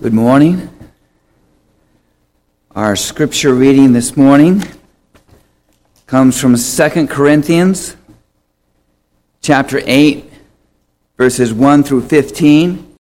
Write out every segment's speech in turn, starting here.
Good morning. Our scripture reading this morning comes from 2 Corinthians chapter 8, verses 1 through 15.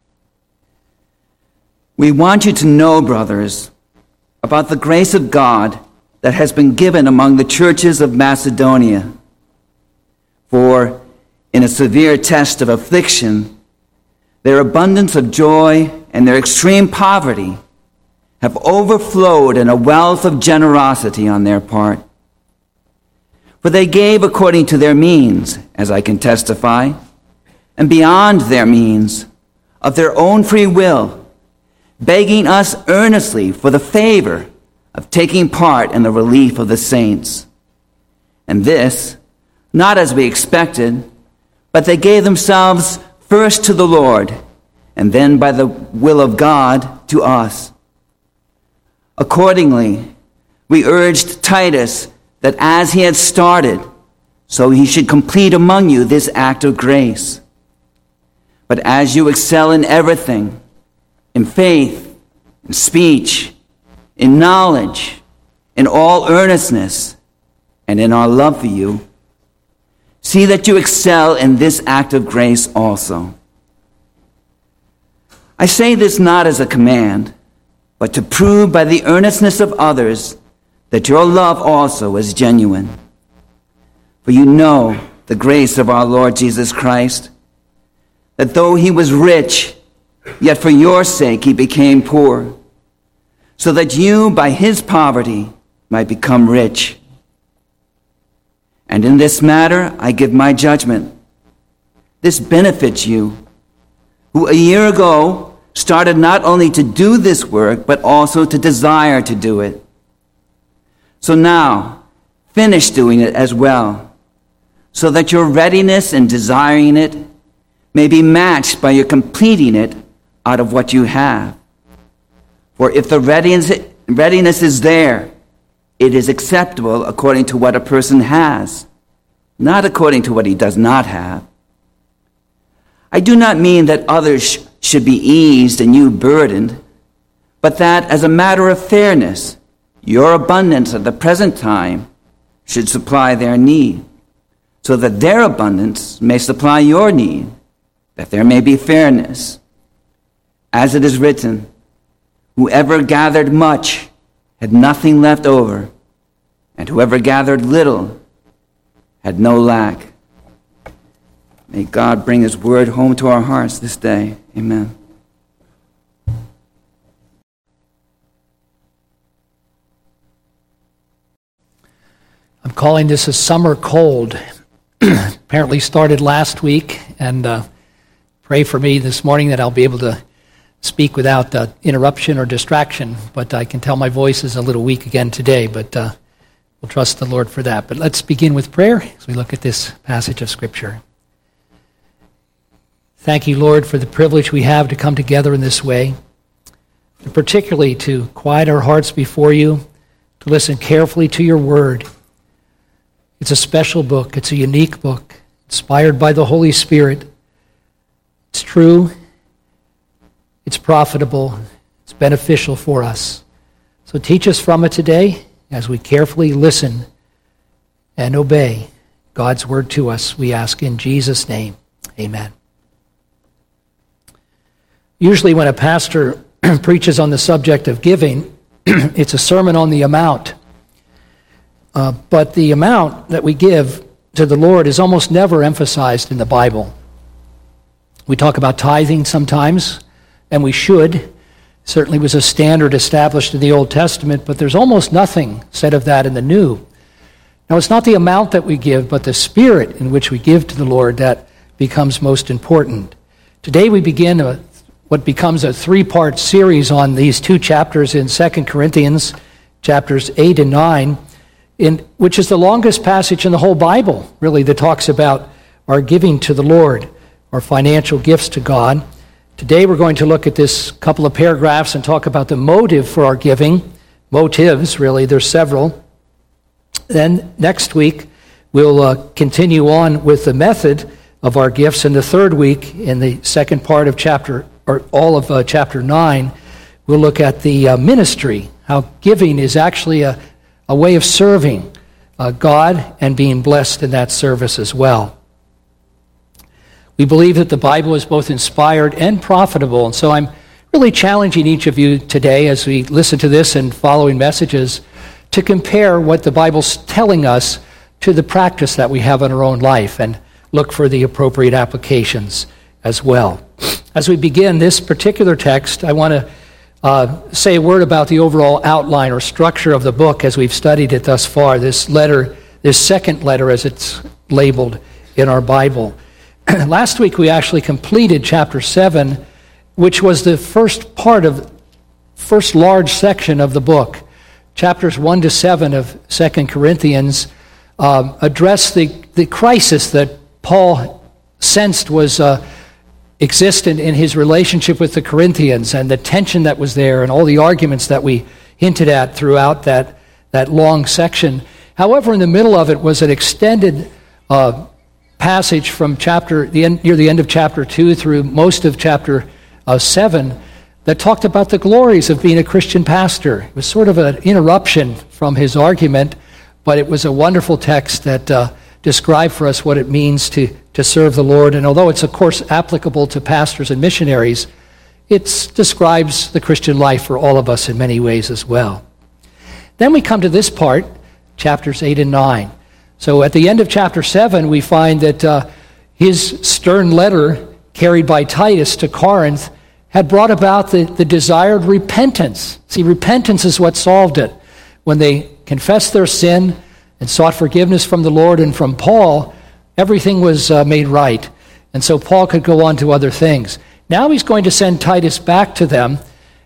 We want you to know, brothers, about the grace of God that has been given among the churches of Macedonia. For in a severe test of affliction, their abundance of joy and their extreme poverty have overflowed in a wealth of generosity on their part. For they gave according to their means, as I can testify, and beyond their means, of their own free will, begging us earnestly for the favor of taking part in the relief of the saints. And this, not as we expected, but they gave themselves first to the Lord, and then by the will of God to us. Accordingly, we urged Titus that as he had started, so he should complete among you this act of grace. But as you excel in everything, in faith, in speech, in knowledge, in all earnestness, and in our love for you, see that you excel in this act of grace also. I say this not as a command, but to prove by the earnestness of others that your love also is genuine. For you know the grace of our Lord Jesus Christ, that though he was rich, yet for your sake he became poor, so that you by his poverty might become rich. And in this matter I give my judgment. This benefits you, who a year ago started not only to do this work, but also to desire to do it. So now, finish doing it as well, so that your readiness in desiring it may be matched by your completing it out of what you have. For if the readiness is there, it is acceptable according to what a person has, not according to what he does not have. I do not mean that others should be eased and you burdened, but that as a matter of fairness, your abundance at the present time should supply their need, so that their abundance may supply your need, that there may be fairness. As it is written, whoever gathered much had nothing left over, and whoever gathered little had no lack. May God bring his word home to our hearts this day. Amen. I'm calling this a summer cold. Apparently started last week, and pray for me this morning that I'll be able to speak without interruption or distraction, but I can tell my voice is a little weak again today, but we'll trust the Lord for that. But let's begin with prayer as we look at this passage of Scripture. Thank you, Lord, for the privilege we have to come together in this way, and particularly to quiet our hearts before you, to listen carefully to your word. It's a special book. It's a unique book, inspired by the Holy Spirit. It's true. It's profitable. It's beneficial for us. So teach us from it today as we carefully listen and obey God's word to us, we ask in Jesus' name. Amen. Usually when a pastor preaches on the subject of giving, it's a sermon on the amount. But the amount that we give to the Lord is almost never emphasized in the Bible. We talk about tithing sometimes, and we should. Certainly was a standard established in the Old Testament, but there's almost nothing said of that in the New. Now, it's not the amount that we give, but the spirit in which we give to the Lord that becomes most important. Today we begin what becomes a three-part series on these two chapters in 2 Corinthians, chapters 8 and 9, which is the longest passage in the whole Bible, really, that talks about our giving to the Lord, our financial gifts to God. Today we're going to look at this couple of paragraphs and talk about the motive for our giving. Motives, really, there's several. Then next week we'll continue on with the method of our gifts. In the third week, in the second part of chapter or all of chapter 9, we'll look at the ministry, how giving is actually a way of serving God and being blessed in that service as well. We believe that the Bible is both inspired and profitable, and so I'm really challenging each of you today as we listen to this and following messages to compare what the Bible's telling us to the practice that we have in our own life and look for the appropriate applications as well. As we begin this particular text, I want to say a word about the overall outline or structure of the book as we've studied it thus far. This letter, this second letter as it's labeled in our Bible. Last week we actually completed chapter 7, which was the first large section of the book. Chapters 1 to 7 of 2 Corinthians address the crisis that Paul sensed was existent in his relationship with the Corinthians and the tension that was there and all the arguments that we hinted at throughout that long section. However, in the middle of it was an extended passage from near the end of chapter 2 through most of chapter 7 that talked about the glories of being a Christian pastor. It was sort of an interruption from his argument, but it was a wonderful text that described for us what it means to serve the Lord. And although it's, of course, applicable to pastors and missionaries, it describes the Christian life for all of us in many ways as well. Then we come to this part, chapters 8 and 9. So at the end of chapter 7, we find that his stern letter carried by Titus to Corinth had brought about the desired repentance. See, repentance is what solved it. When they confessed their sin and sought forgiveness from the Lord and from Paul, everything was made right. And so Paul could go on to other things. Now he's going to send Titus back to them,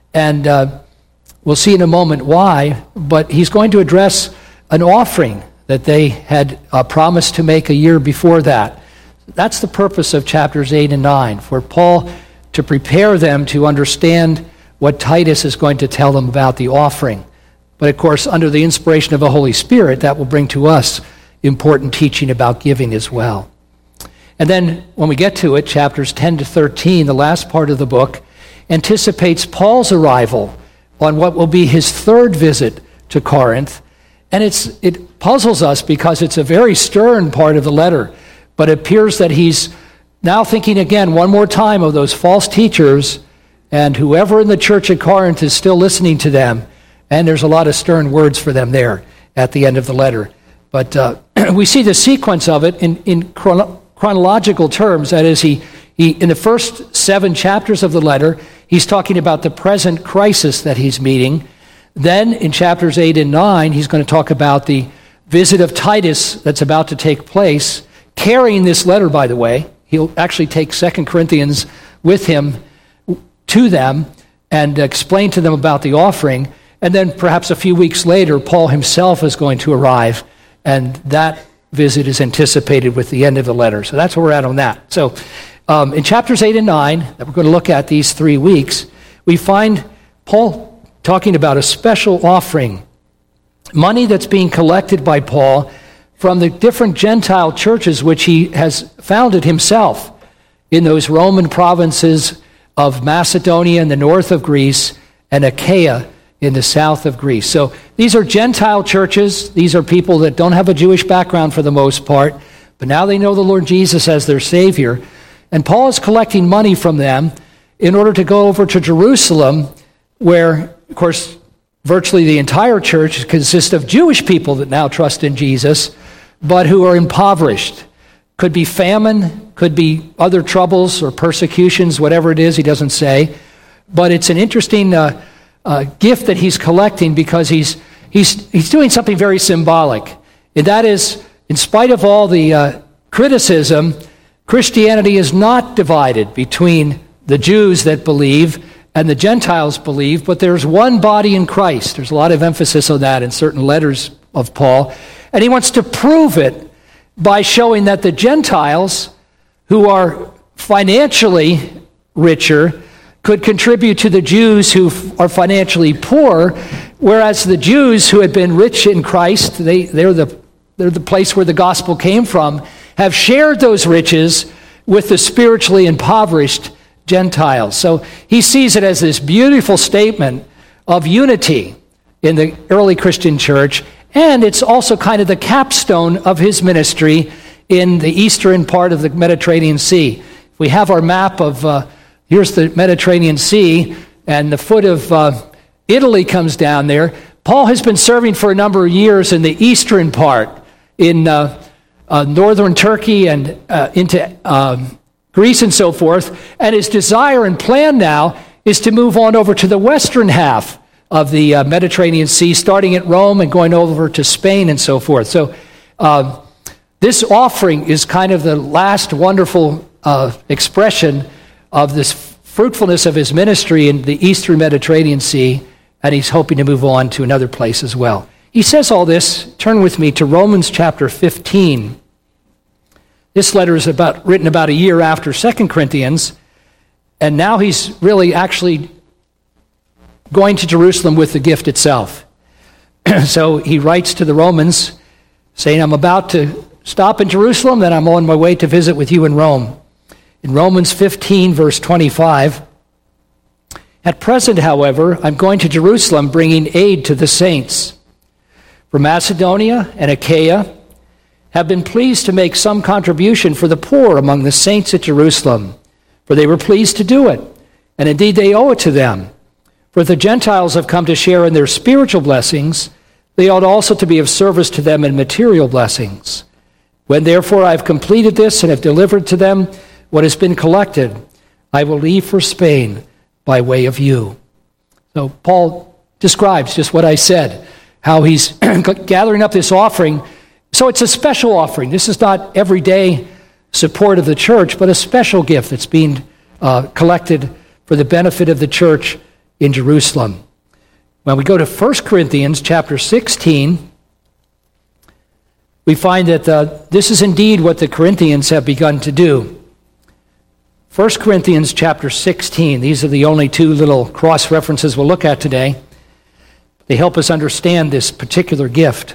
and we'll see in a moment why, but he's going to address an offering that they had promised to make a year before that. That's the purpose of chapters 8 and 9, for Paul to prepare them to understand what Titus is going to tell them about the offering. But of course, under the inspiration of the Holy Spirit, that will bring to us important teaching about giving as well. And then when we get to it, chapters 10 to 13, the last part of the book, anticipates Paul's arrival on what will be his third visit to Corinth. And it puzzles us because it's a very stern part of the letter, but it appears that he's now thinking again one more time of those false teachers and whoever in the church at Corinth is still listening to them. And there's a lot of stern words for them there at the end of the letter. But we see the sequence of it in chronological terms. That is, he in the first 7 chapters of the letter, he's talking about the present crisis that he's meeting. Then in chapters 8 and 9, he's going to talk about the visit of Titus that's about to take place, carrying this letter, by the way. He'll actually take 2 Corinthians with him to them and explain to them about the offering. And then perhaps a few weeks later, Paul himself is going to arrive, and that visit is anticipated with the end of the letter. So that's where we're at on that. So in chapters 8 and 9, that we're going to look at these 3 weeks, we find Paul talking about a special offering, money that's being collected by Paul from the different Gentile churches which he has founded himself in those Roman provinces of Macedonia in the north of Greece and Achaia in the south of Greece. So these are Gentile churches. These are people that don't have a Jewish background for the most part, but now they know the Lord Jesus as their Savior. And Paul is collecting money from them in order to go over to Jerusalem, where, of course, virtually the entire church consists of Jewish people that now trust in Jesus, but who are impoverished. Could be famine, could be other troubles or persecutions, whatever it is, he doesn't say. But it's an interesting gift that he's collecting because he's doing something very symbolic. And that is, in spite of all the criticism, Christianity is not divided between the Jews that believe and the Gentiles believe, but there's one body in Christ. There's a lot of emphasis on that in certain letters of Paul. And he wants to prove it by showing that the Gentiles, who are financially richer, could contribute to the Jews who are financially poor, whereas the Jews who had been rich in Christ, they're the place where the gospel came from, have shared those riches with the spiritually impoverished Gentiles. So he sees it as this beautiful statement of unity in the early Christian church, and it's also kind of the capstone of his ministry in the eastern part of the Mediterranean Sea. We have our map of, here's the Mediterranean Sea, and the foot of Italy comes down there. Paul has been serving for a number of years in the eastern part, in northern Turkey and into Greece and so forth, and his desire and plan now is to move on over to the western half of the Mediterranean Sea, starting at Rome and going over to Spain and so forth. So this offering is kind of the last wonderful expression of this fruitfulness of his ministry in the eastern Mediterranean Sea, and he's hoping to move on to another place as well. He says all this. Turn with me to Romans chapter 15. This letter is written about a year after 2 Corinthians, and now he's really actually going to Jerusalem with the gift itself. So he writes to the Romans, saying, I'm about to stop in Jerusalem, then I'm on my way to visit with you in Rome. In Romans 15, verse 25, at present, however, I'm going to Jerusalem bringing aid to the saints. For Macedonia and Achaia have been pleased to make some contribution for the poor among the saints at Jerusalem, for they were pleased to do it, and indeed they owe it to them. For if the Gentiles have come to share in their spiritual blessings, they ought also to be of service to them in material blessings. When therefore I have completed this and have delivered to them what has been collected, I will leave for Spain by way of you. So Paul describes just what I said, how he's gathering up this offering. So it's a special offering. This is not everyday support of the church, but a special gift that's being collected for the benefit of the church in Jerusalem. When we go to 1 Corinthians chapter 16, we find that this is indeed what the Corinthians have begun to do. 1 Corinthians chapter 16, these are the only two little cross references we'll look at today. They help us understand this particular gift.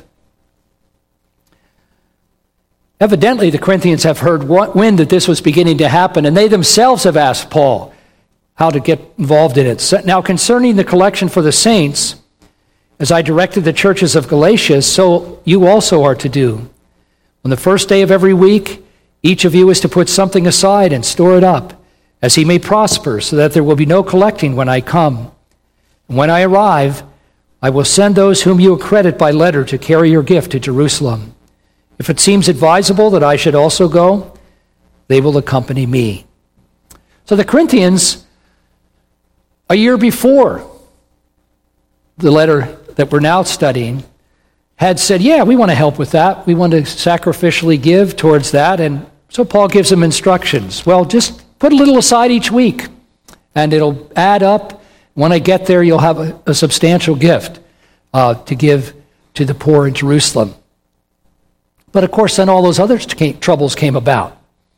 Evidently, the Corinthians have heard wind that this was beginning to happen, and they themselves have asked Paul how to get involved in it. So now, concerning the collection for the saints, as I directed the churches of Galatia, so you also are to do. On the first day of every week, each of you is to put something aside and store it up, as he may prosper, so that there will be no collecting when I come. And when I arrive, I will send those whom you accredit by letter to carry your gift to Jerusalem. If it seems advisable that I should also go, they will accompany me. So the Corinthians, a year before the letter that we're now studying, had said, yeah, we want to help with that. We want to sacrificially give towards that. And so Paul gives them instructions. Well, just put a little aside each week, and it'll add up. When I get there, you'll have a substantial gift to give to the poor in Jerusalem. But of course, then all those other troubles came about.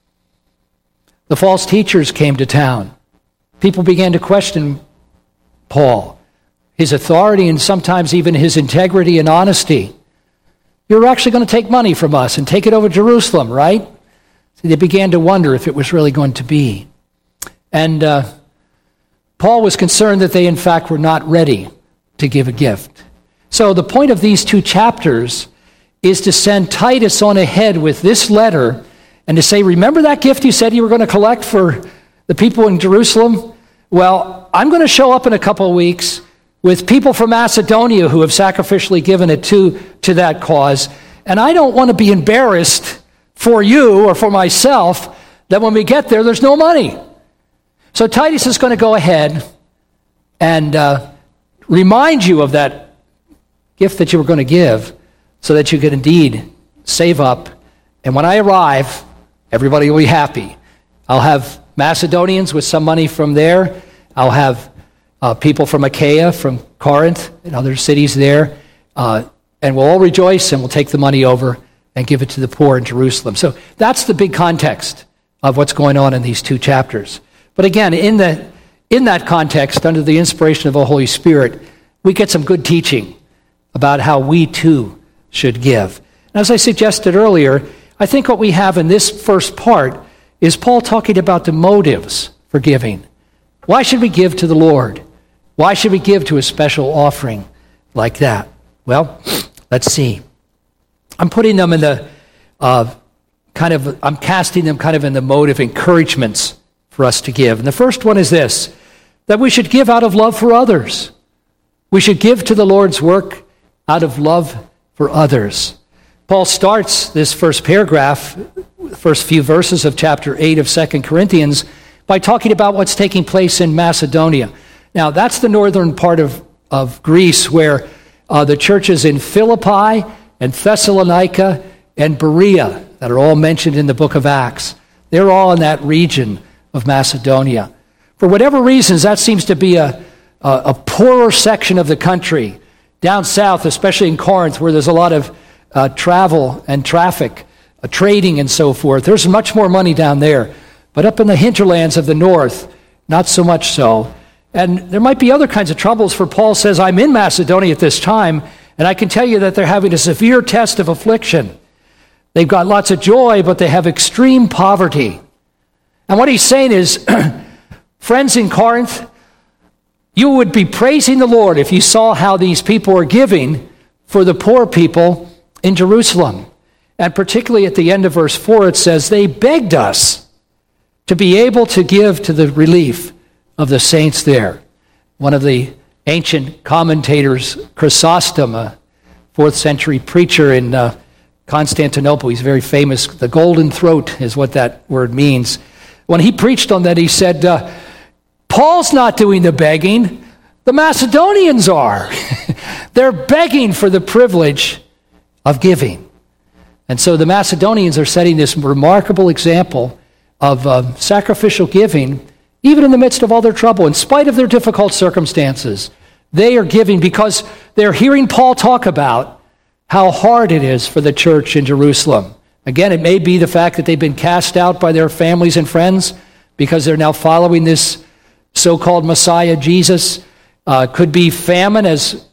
The false teachers came to town. People began to question Paul, his authority, and sometimes even his integrity and honesty. You're actually going to take money from us and take it over to Jerusalem, right? So they began to wonder if it was really going to be. And Paul was concerned that they, in fact, were not ready to give a gift. So the point of these two chapters is to send Titus on ahead with this letter and to say, remember that gift you said you were going to collect for the people in Jerusalem? Well, I'm going to show up in a couple of weeks with people from Macedonia who have sacrificially given it to that cause. And I don't want to be embarrassed for you or for myself that when we get there, there's no money. So Titus is going to go ahead and remind you of that gift that you were going to give so that you could indeed save up. And when I arrive, everybody will be happy. I'll have Macedonians with some money from there. I'll have people from Achaia, from Corinth, and other cities there. And we'll all rejoice, and we'll take the money over and give it to the poor in Jerusalem. So that's the big context of what's going on in these two chapters. But again, in that context, under the inspiration of the Holy Spirit, we get some good teaching about how we too should give. And as I suggested earlier, I think what we have in this first part is Paul talking about the motives for giving. Why should we give to the Lord? Why should we give to a special offering like that? Well, let's see. I'm putting them in the I'm casting them kind of in the mode of encouragements for us to give. And the first one is this, that we should give out of love for others. We should give to the Lord's work out of love for others. Paul starts this first paragraph, first few verses of chapter 8 of 2 Corinthians, by talking about what's taking place in Macedonia. Now, that's the northern part of Greece where the churches in Philippi and Thessalonica and Berea that are all mentioned in the book of Acts, they're all in that region of Macedonia. For whatever reasons, that seems to be a poorer section of the country. Down south, especially in Corinth, where there's a lot of travel and traffic, trading and so forth, there's much more money down there. But up in the hinterlands of the north, not so much so. And there might be other kinds of troubles, for Paul says, I'm in Macedonia at this time, and I can tell you that they're having a severe test of affliction. They've got lots of joy, but they have extreme poverty. And what he's saying is, friends in Corinth, you would be praising the Lord if you saw how these people are giving for the poor people in Jerusalem. And particularly at the end of verse 4, it says, they begged us to be able to give to the relief of the saints there. One of the ancient commentators, Chrysostom, a 4th century preacher in Constantinople, he's very famous. The golden throat is what that word means. When he preached on that, he said, Paul's not doing the begging, the Macedonians are. They're begging for the privilege of giving. And so the Macedonians are setting this remarkable example of sacrificial giving, even in the midst of all their trouble, in spite of their difficult circumstances. They are giving because they're hearing Paul talk about how hard it is for the church in Jerusalem. Again, it may be the fact that they've been cast out by their families and friends because they're now following this so-called Messiah, Jesus. Could be famine, as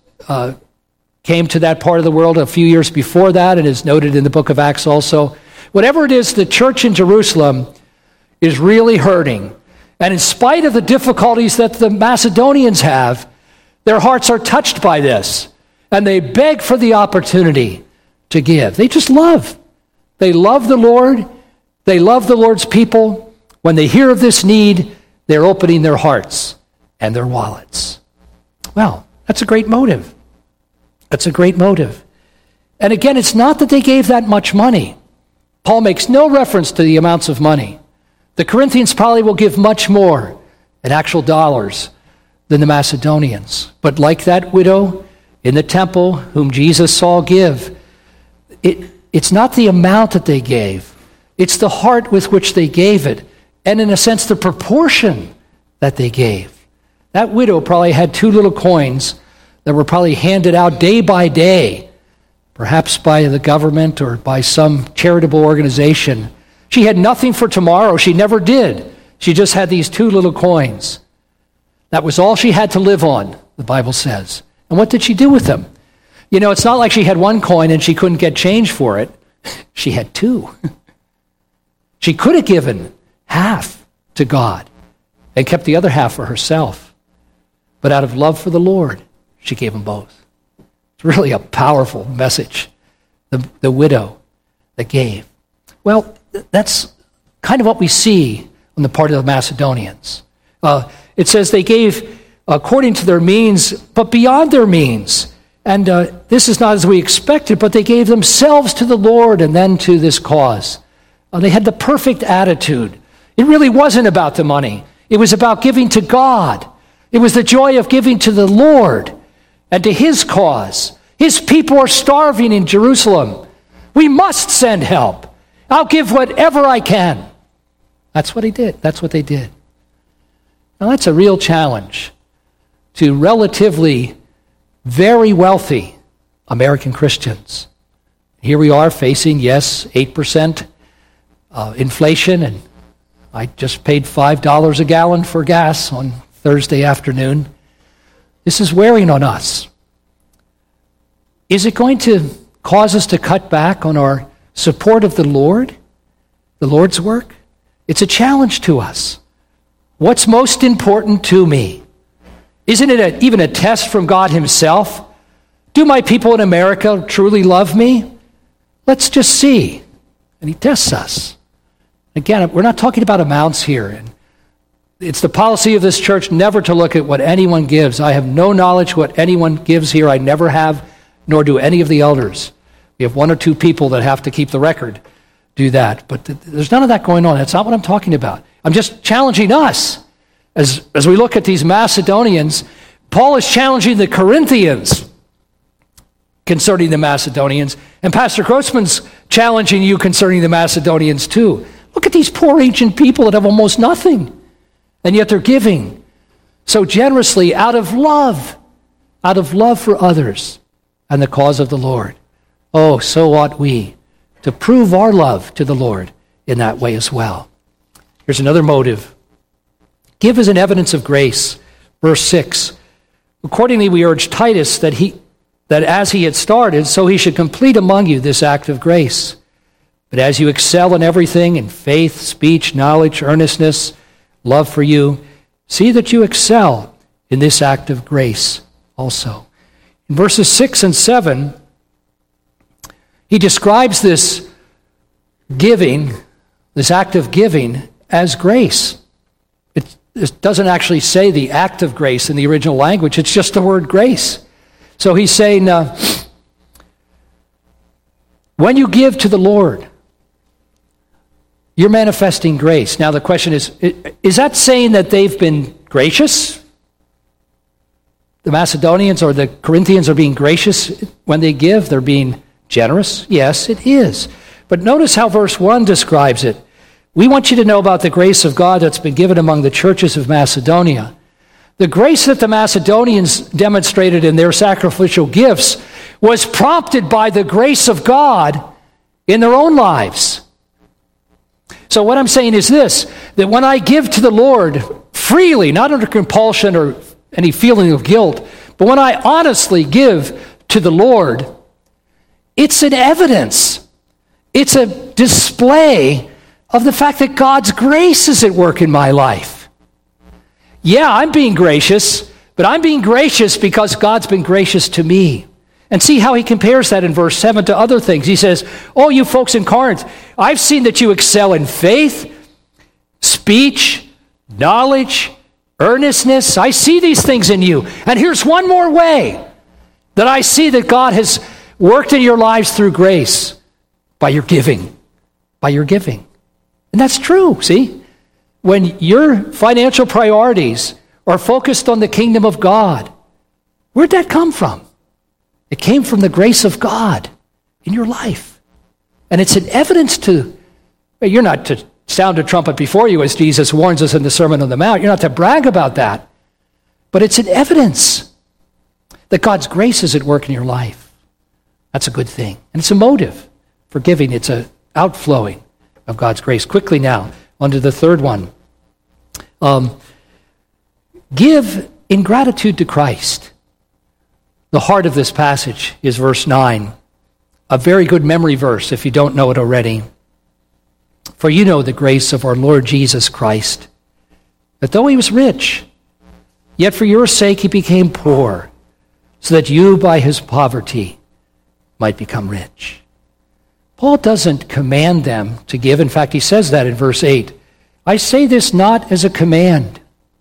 came to that part of the world a few years before that and is noted in the book of Acts also. Whatever it is, the church in Jerusalem is really hurting. And in spite of the difficulties that the Macedonians have, their hearts are touched by this. And they beg for the opportunity to give. They just love. They love the Lord. They love the Lord's people. When they hear of this need, they're opening their hearts and their wallets. Well, that's a great motive. That's a great motive. And again, it's not that they gave that much money. Paul makes no reference to the amounts of money. The Corinthians probably will give much more in actual dollars than the Macedonians. But like that widow in the temple whom Jesus saw give, it's not the amount that they gave. It's the heart with which they gave it. And in a sense, the proportion that they gave. That widow probably had 2 little coins that were probably handed out day by day, perhaps by the government or by some charitable organization. She had nothing for tomorrow. She never did. She just had these 2 little coins. That was all she had to live on, the Bible says. And what did she do with them? You know, it's not like she had 1 coin and she couldn't get change for it. She had 2. She could have given half to God and kept the other half for herself. But out of love for the Lord, she gave them both. It's really a powerful message. The widow that gave. Well, that's kind of what we see on the part of the Macedonians. It says they gave according to their means, but beyond their means. And this is not as we expected, but they gave themselves to the Lord and then to this cause. They had the perfect attitude. It really wasn't about the money. It was about giving to God. It was the joy of giving to the Lord and to His cause. His people are starving in Jerusalem. We must send help. I'll give whatever I can. That's what he did. That's what they did. Now that's a real challenge to relatively very wealthy American Christians. Here we are facing, yes, 8% inflation, and I just paid $5 a gallon for gas on Thursday afternoon. This is wearing on us. Is it going to cause us to cut back on our support of the Lord, the Lord's work? It's a challenge to us. What's most important to me? Isn't it even a test from God himself? Do my people in America truly love me? Let's just see. And he tests us. Again, we're not talking about amounts here. And it's the policy of this church never to look at what anyone gives. I have no knowledge what anyone gives here. I never have, nor do any of the elders. We have one or two people that have to keep the record, do that. But there's none of that going on. That's not what I'm talking about. I'm just challenging us. As we look at these Macedonians, Paul is challenging the Corinthians concerning the Macedonians, and Pastor Grossman's challenging you concerning the Macedonians too. Look at these poor ancient people that have almost nothing, and yet they're giving so generously out of love for others and the cause of the Lord. Oh, so ought we to prove our love to the Lord in that way as well. Here's another motive. Give as an evidence of grace. Verse 6. Accordingly, we urge Titus that as he had started, so he should complete among you this act of grace. But as you excel in everything, in faith, speech, knowledge, earnestness, love for you, see that you excel in this act of grace also. In verses 6 and 7, he describes this giving, this act of giving, as grace. It doesn't actually say the act of grace in the original language. It's just the word grace. So he's saying, when you give to the Lord, you're manifesting grace. Now the question is that saying that they've been gracious? The Macedonians or the Corinthians are being gracious when they give? They're being generous? Yes, it is. But notice how verse 1 describes it. We want you to know about the grace of God that's been given among the churches of Macedonia. The grace that the Macedonians demonstrated in their sacrificial gifts was prompted by the grace of God in their own lives. So what I'm saying is this, that when I give to the Lord freely, not under compulsion or any feeling of guilt, but when I honestly give to the Lord, it's an evidence. It's a display of the fact that God's grace is at work in my life. Yeah, I'm being gracious, but I'm being gracious because God's been gracious to me. And see how he compares that in verse 7 to other things. He says, oh, you folks in Corinth, I've seen that you excel in faith, speech, knowledge, earnestness. I see these things in you. And here's one more way that I see that God has worked in your lives through grace, by your giving. By your giving. And that's true, see? When your financial priorities are focused on the kingdom of God, where'd that come from? It came from the grace of God in your life. And it's an evidence to, you're not to sound a trumpet before you, as Jesus warns us in the Sermon on the Mount. You're not to brag about that. But it's an evidence that God's grace is at work in your life. That's a good thing. And it's a motive for giving. It's an outflowing of God's grace. Quickly now, on to the third one. Give in gratitude to Christ. The heart of this passage is verse 9. A very good memory verse if you don't know it already. For you know the grace of our Lord Jesus Christ, that though he was rich, yet for your sake he became poor, so that you by his poverty might become rich. Paul doesn't command them to give. In fact, he says that in verse 8. I say this not as a command.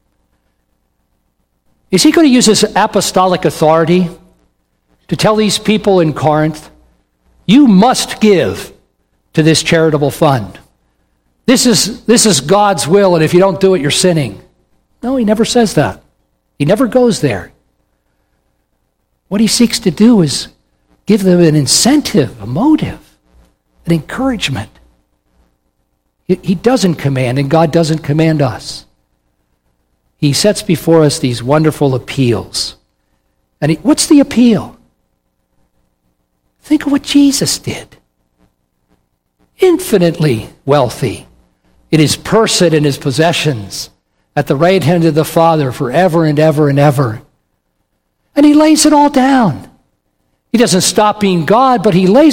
Is he going to use his apostolic authority to tell these people in Corinth, you must give to this charitable fund? This is God's will, and if you don't do it, you're sinning. No, he never says that. He never goes there. What he seeks to do is give them an incentive, a motive, an encouragement. He doesn't command, and God doesn't command us. He sets before us these wonderful appeals. And what's the appeal? Think of what Jesus did. Infinitely wealthy in his person and his possessions, at the right hand of the Father forever and ever and ever. And he lays it all down. He doesn't stop being God, but he lays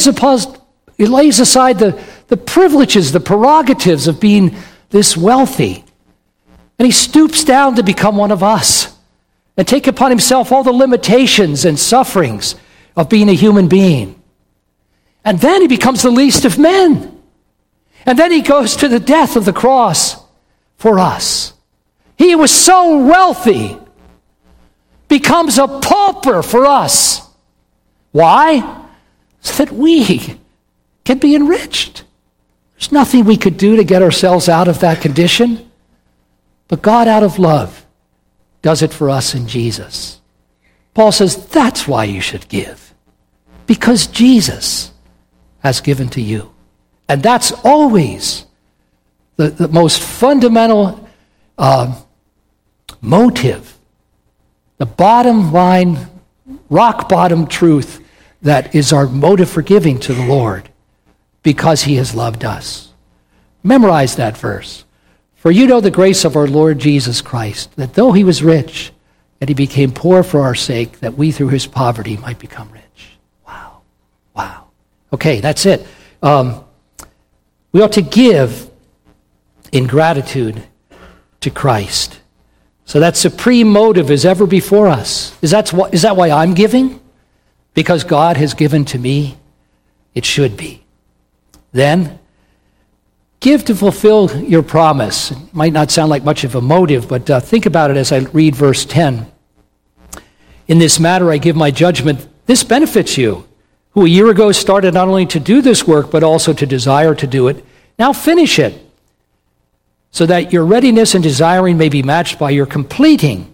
aside the privileges, the prerogatives of being this wealthy. And he stoops down to become one of us and take upon himself all the limitations and sufferings of being a human being. And then he becomes the least of men. And then he goes to the death of the cross for us. He was so wealthy, becomes a pauper for us. Why? So that we can be enriched. There's nothing we could do to get ourselves out of that condition. But God, out of love, does it for us in Jesus. Paul says that's why you should give. Because Jesus has given to you. And that's always the most fundamental motive, the bottom line, rock bottom truth that is our motive for giving to the Lord, because he has loved us. Memorize that verse. For you know the grace of our Lord Jesus Christ, that though he was rich, yet he became poor for our sake, that we through his poverty might become rich. Wow. Wow. Okay, that's it. We ought to give in gratitude to Christ. So that supreme motive is ever before us. Is that why I'm giving? Because God has given to me? It should be. Then, give to fulfill your promise. It might not sound like much of a motive, but think about it as I read verse 10. In this matter I give my judgment. This benefits you, who a year ago started not only to do this work, but also to desire to do it. Now finish it, so that your readiness and desiring may be matched by your completing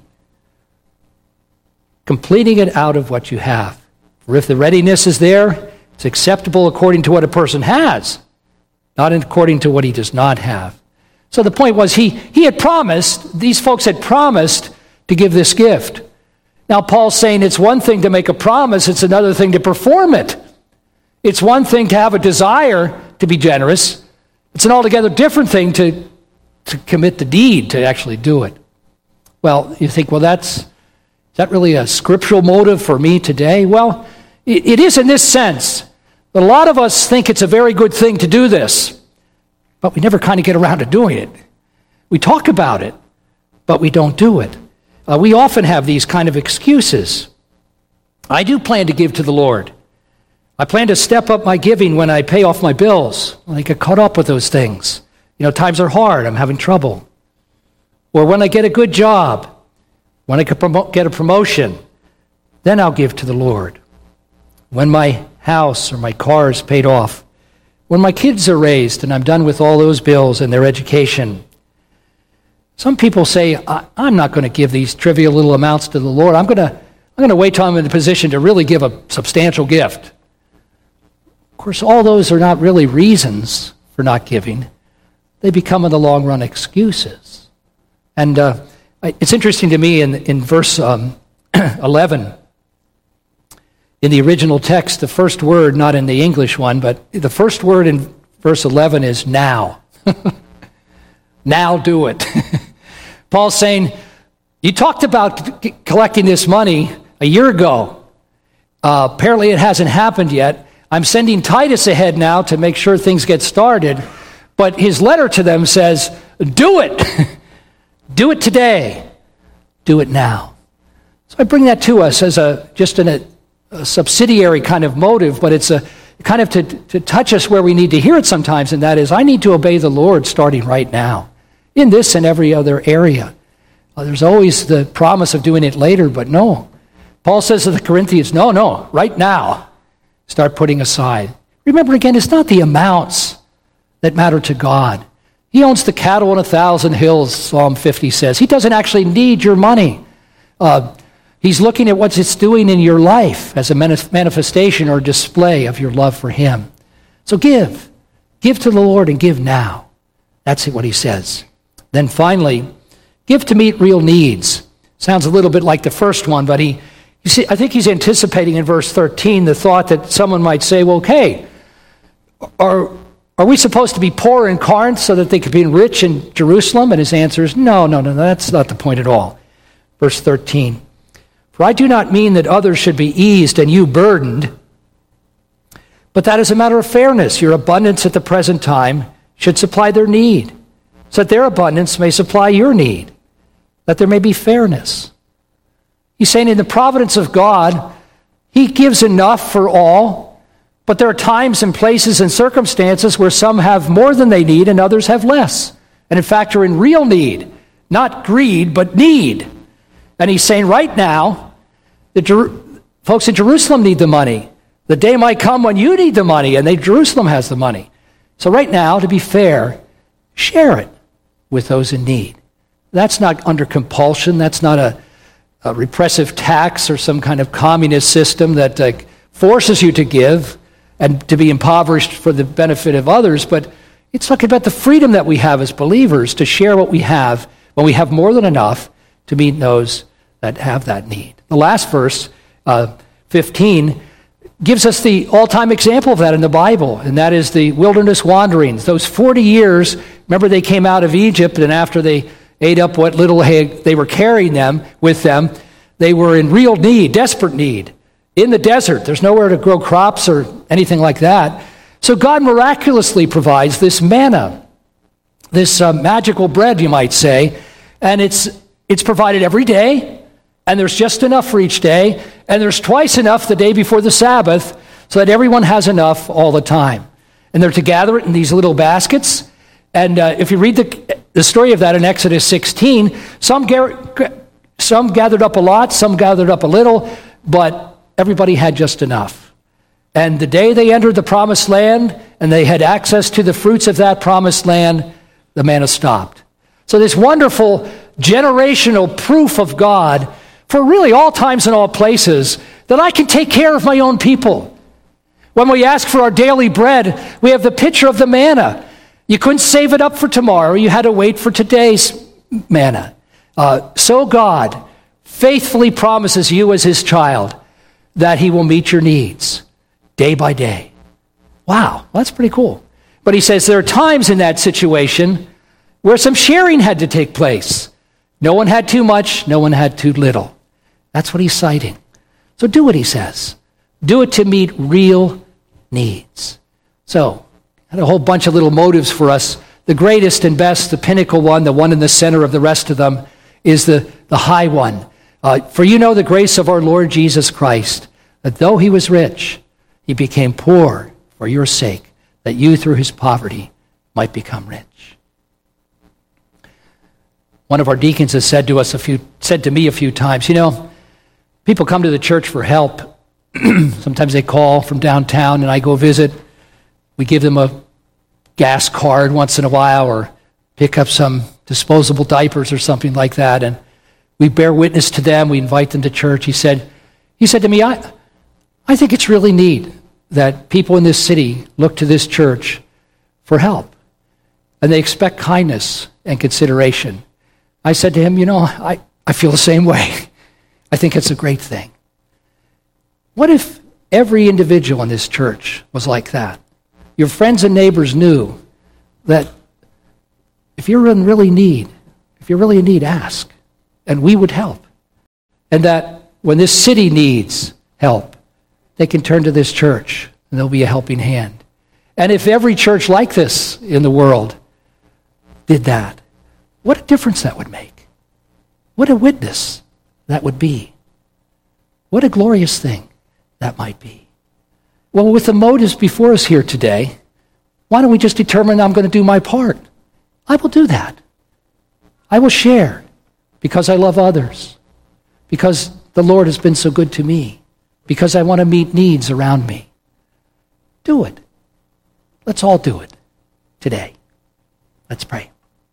it out of what you have. For if the readiness is there, it's acceptable according to what a person has, not according to what he does not have. So the point was he had promised, these folks had promised to give this gift. Now Paul's saying it's one thing to make a promise, it's another thing to perform it. It's one thing to have a desire to be generous. It's an altogether different thing to commit the deed, to actually do it. Well, you think, is that really a scriptural motive for me today? Well, it is in this sense. But a lot of us think it's a very good thing to do this, but we never kind of get around to doing it. We talk about it, but we don't do it. We often have these kind of excuses. I do plan to give to the Lord. I plan to step up my giving when I pay off my bills, when I get caught up with those things. Times are hard, I'm having trouble. Or when I get a good job, when I get a promotion, then I'll give to the Lord. When my house or my car is paid off, when my kids are raised and I'm done with all those bills and their education. Some people say, I'm not going to give these trivial little amounts to the Lord. I'm going to wait till I'm in a position to really give a substantial gift. Of course, all those are not really reasons for not giving. They become in the long run excuses. And it's interesting to me in verse 11, in the original text, the first word, not in the English one, but the first word in verse 11 is now. Now do it. Paul's saying, you talked about collecting this money a year ago. Apparently it hasn't happened yet. I'm sending Titus ahead now to make sure things get started. But his letter to them says, do it. Do it today. Do it now. So I bring that to us as just a subsidiary kind of motive, but it's a kind of to touch us where we need to hear it sometimes, and that is, I need to obey the Lord starting right now, in this and every other area. There's always the promise of doing it later, but no. Paul says to the Corinthians, no, right now, start putting aside. Remember again, it's not the amounts that matter to God. He owns the cattle on 1,000 hills, Psalm 50 says. He doesn't actually need your money. He's looking at what it's doing in your life as a manifestation or display of your love for him. So give. Give to the Lord and give now. That's what he says. Then finally, give to meet real needs. Sounds a little bit like the first one, but I think he's anticipating in verse 13 the thought that someone might say, well, okay, are we supposed to be poor in Corinth so that they could be rich in Jerusalem? And his answer is, no, that's not the point at all. Verse 13. For I do not mean that others should be eased and you burdened, but that as a matter of fairness, your abundance at the present time should supply their need, so that their abundance may supply your need, that there may be fairness. He's saying in the providence of God, he gives enough for all, but there are times and places and circumstances where some have more than they need and others have less. And in fact, are in real need, not greed, but need. And he's saying right now, the folks in Jerusalem need the money. The day might come when you need the money, and Jerusalem has the money. So right now, to be fair, share it with those in need. That's not under compulsion. That's not a repressive tax or some kind of communist system that forces you to give and to be impoverished for the benefit of others. But it's talking about the freedom that we have as believers to share what we have when we have more than enough to meet those that have that need. The last verse, 15, gives us the all-time example of that in the Bible, and that is the wilderness wanderings. Those 40 years, remember they came out of Egypt, and after they ate up what little they were carrying with them, they were in real need, desperate need. In the desert, there's nowhere to grow crops or anything like that. So God miraculously provides this manna, this magical bread, you might say, and it's provided every day, and there's just enough for each day, and there's twice enough the day before the Sabbath, so that everyone has enough all the time. And they're to gather it in these little baskets. And if you read the story of that in Exodus 16, some gathered up a lot, some gathered up a little, but everybody had just enough. And the day they entered the promised land, and they had access to the fruits of that promised land, the manna stopped. So this wonderful generational proof of God for really all times and all places, that I can take care of my own people. When we ask for our daily bread, we have the picture of the manna. You couldn't save it up for tomorrow. You had to wait for today's manna. So God faithfully promises you as his child that he will meet your needs day by day. Wow, that's pretty cool. But he says there are times in that situation where some sharing had to take place. No one had too much, no one had too little. That's what he's citing. So do what he says. Do it to meet real needs. So, I had a whole bunch of little motives for us. The greatest and best, the pinnacle one, the one in the center of the rest of them, is the high one. For you know the grace of our Lord Jesus Christ, that though he was rich, he became poor for your sake, that you through his poverty might become rich. One of our deacons has said to me a few times, people come to the church for help. Sometimes they call from downtown and I go visit. We give them a gas card once in a while or pick up some disposable diapers or something like that. And we bear witness to them. We invite them to church. He said to me, I think it's really neat that people in this city look to this church for help. And they expect kindness and consideration. I said to him, I feel the same way. I think it's a great thing. What if every individual in this church was like that? Your friends and neighbors knew that if you're in really need, ask, and we would help. And that when this city needs help, they can turn to this church, and there'll be a helping hand. And if every church like this in the world did that, what a difference that would make. What a witness that would be. What a glorious thing that might be. Well, with the motives before us here today, why don't we just determine I'm going to do my part? I will do that. I will share because I love others, because the Lord has been so good to me, because I want to meet needs around me. Do it. Let's all do it today. Let's pray.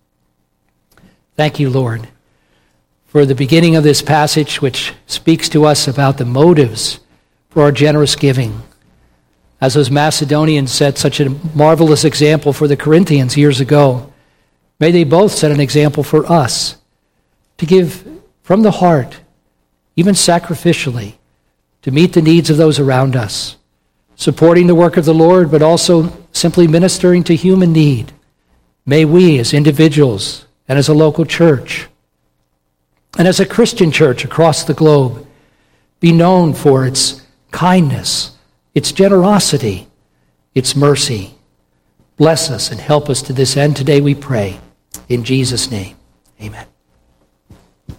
Thank you, Lord, for the beginning of this passage, which speaks to us about the motives for our generous giving. As those Macedonians set such a marvelous example for the Corinthians years ago, may they both set an example for us to give from the heart, even sacrificially, to meet the needs of those around us, supporting the work of the Lord, but also simply ministering to human need. May we, as individuals and as a local church, and as a Christian church across the globe, be known for its kindness, its generosity, its mercy. Bless us and help us to this end today, we pray. In Jesus' name, amen.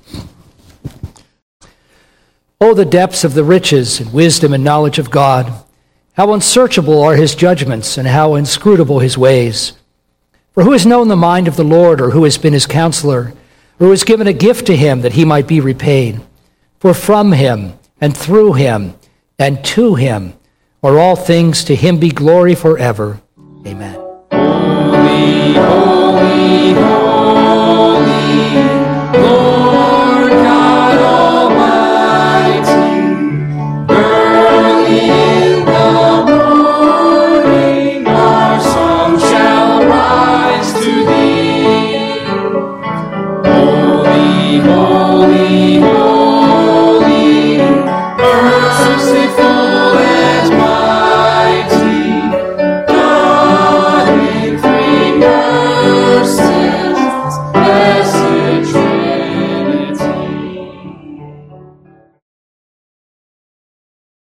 Oh, the depths of the riches and wisdom and knowledge of God! How unsearchable are his judgments, and how inscrutable his ways! For who has known the mind of the Lord, or who has been his counselor, or who has given a gift to him that he might be repaid? For from him, and through him, and to him are all things. To him be glory forever. Amen. Holy, holy, holy.